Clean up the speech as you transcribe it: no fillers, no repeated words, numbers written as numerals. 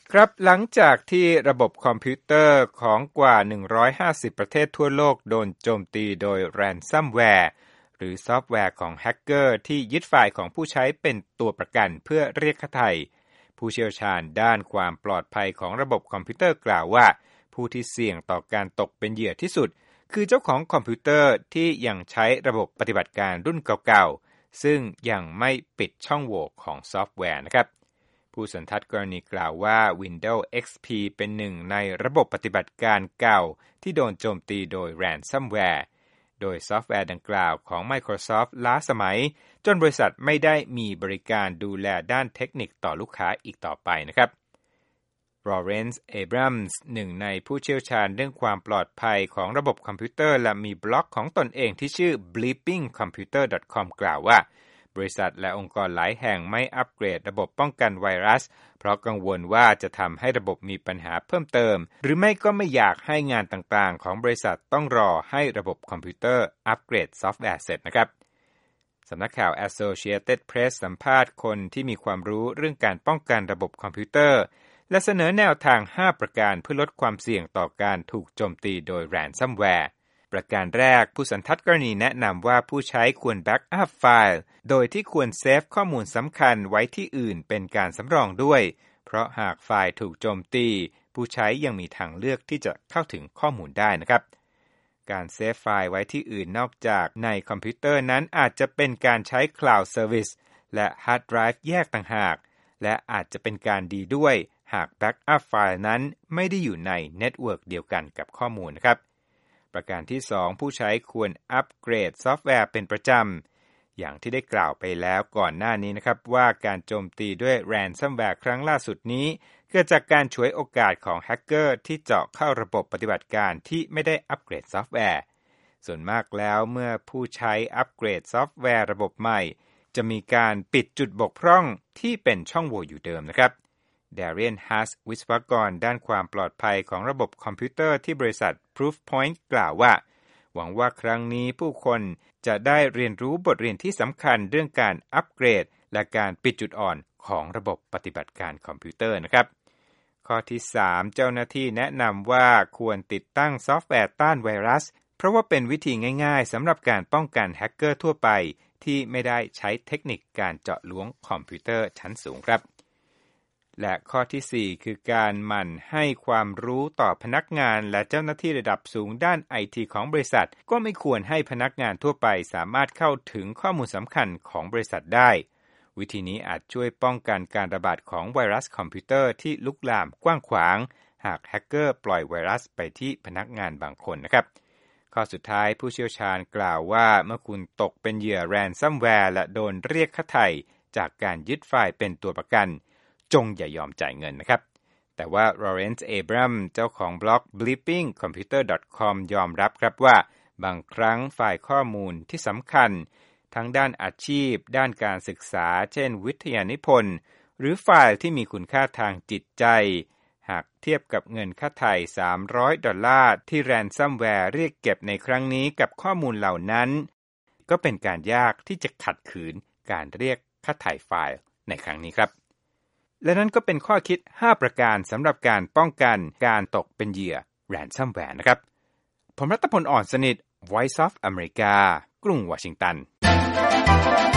ครับหลังจากที่ระบบคอมพิวเตอร์ของกว่า150ประเทศทั่วโลกโดนโจมตีโดยแรนซัมแวร์หรือซอฟต์แวร์ของแฮกเกอร์ที่ยึดไฟล์ของผู้ใช้เป็นตัวประกันเพื่อเรียกค่าไถ่ผู้เชี่ยวชาญด้านความปลอดภัยของระบบคอมพิวเตอร์กล่าวว่าผู้ที่เสี่ยงต่อการตกเป็นเหยื่อที่สุดคือเจ้าของคอมพิวเตอร์ที่ยังใช้ระบบปฏิบัติการรุ่นเก่าๆซึ่งยังไม่ปิดช่องโหว่ของซอฟต์แวร์นะครับผู้สันทัดกรณีกล่าวว่า Windows XP เป็นหนึ่งในระบบปฏิบัติการเก่าที่โดนโจมตีโดย Ransomware โดยซอฟต์แวร์ดังกล่าวของ Microsoft ล้าสมัยจนบริษัทไม่ได้มีบริการดูแลด้านเทคนิคต่อลูกค้าอีกต่อไปนะครับLawrence Abrams หนึ่งในผู้เชี่ยวชาญเรื่องความปลอดภัยของระบบคอมพิวเตอร์และมีบล็อกของตนเองที่ชื่อ bleepingcomputer.com กล่าวว่าบริษัทและองค์กรหลายแห่งไม่อัปเกรดระบบป้องกันไวรัสเพราะกังวลว่าจะทำให้ระบบมีปัญหาเพิ่มเติมหรือไม่ก็ไม่อยากให้งานต่างๆของบริษัทต้องรอให้ระบบคอมพิวเตอร์อัปเกรดซอฟต์แวร์เสร็จนะครับสำนักข่าว Associated Press สัมภาษณ์คนที่มีความรู้เรื่องการป้องกันระบบคอมพิวเตอร์และเสนอแนวทาง5ประการเพื่อลดความเสี่ยงต่อการถูกโจมตีโดย Ransomware ประการแรกผู้สันทัดกรณีแนะนำว่าผู้ใช้ควรแบ็กอัพไฟล์โดยที่ควรเซฟข้อมูลสำคัญไว้ที่อื่นเป็นการสำรองด้วยเพราะหากไฟล์ถูกโจมตีผู้ใช้ยังมีทางเลือกที่จะเข้าถึงข้อมูลได้นะครับการเซฟไฟล์ไว้ที่อื่นนอกจากในคอมพิวเตอร์นั้นอาจจะเป็นการใช้ Cloud Service และฮาร์ดไดรฟ์แยกต่างหากและอาจจะเป็นการดีด้วยหากแบ็กอัพไฟล์นั้นไม่ได้อยู่ในเน็ตเวิร์กเดียวกันกับข้อมูลนะครับประการที่2ผู้ใช้ควรอัปเกรดซอฟต์แวร์เป็นประจำอย่างที่ได้กล่าวไปแล้วก่อนหน้านี้นะครับว่าการโจมตีด้วย Ransomware ครั้งล่าสุดนี้เกิดจากการฉวยโอกาสของแฮกเกอร์ที่เจาะเข้าระบบปฏิบัติการที่ไม่ได้อัปเกรดซอฟต์แวร์ส่วนมากแล้วเมื่อผู้ใช้อัปเกรดซอฟต์แวร์ระบบใหม่จะมีการปิดจุดบกพร่องที่เป็นช่องโหว่อยู่เดิมนะครับDarian Haas วิศวกรด้านความปลอดภัยของระบบคอมพิวเตอร์ที่บริษัท Proofpoint กล่าวว่าหวังว่าครั้งนี้ผู้คนจะได้เรียนรู้บทเรียนที่สำคัญเรื่องการอัปเกรดและการปิดจุดอ่อนของระบบปฏิบัติการคอมพิวเตอร์นะครับข้อที่3เจ้าหน้าที่แนะนำว่าควรติดตั้งซอฟต์แวร์ต้านไวรัสเพราะว่าเป็นวิธีง่ายๆสำหรับการป้องกันแฮกเกอร์ทั่วไปที่ไม่ได้ใช้เทคนิคการเจาะล้วงคอมพิวเตอร์ชั้นสูงครับและข้อที่4คือการหมั่นให้ความรู้ต่อพนักงานและเจ้าหน้าที่ระดับสูงด้านไอทีของบริษัทก็ไม่ควรให้พนักงานทั่วไปสามารถเข้าถึงข้อมูลสำคัญของบริษัทได้วิธีนี้อาจช่วยป้องกันการระบาดของไวรัสคอมพิวเตอร์ที่ลุกลามกว้างขวางหากแฮกเกอร์ปล่อยไวรัสไปที่พนักงานบางคนนะครับข้อสุดท้ายผู้เชี่ยวชาญกล่าวว่าเมื่อคุณตกเป็นเหยื่อ Ransomware และโดนเรียกค่าไถ่จากการยึดไฟล์เป็นตัวประกันจงอย่ายอมจ่ายเงินนะครับแต่ว่า Lawrence Abrams เจ้าของบล็อก bleepingcomputer.com ยอมรับครับว่าบางครั้งไฟล์ข้อมูลที่สำคัญทั้งด้านอาชีพด้านการศึกษาเช่นวิทยานิพนธ์หรือไฟล์ที่มีคุณค่าทางจิตใจหากเทียบกับเงินค่าไถ่$300ที่ Ransomware เรียกเก็บในครั้งนี้กับข้อมูลเหล่านั้นก็เป็นการยากที่จะขัดขืนการเรียกค่าไถ่ไฟล์ในครั้งนี้ครับและนั่นก็เป็นข้อคิด5ประการสำหรับการป้องกันการตกเป็นเหยื่อ Ransomware นะครับผมรัตพล อ่อนสนิท Voice of America กรุงวอชิงตัน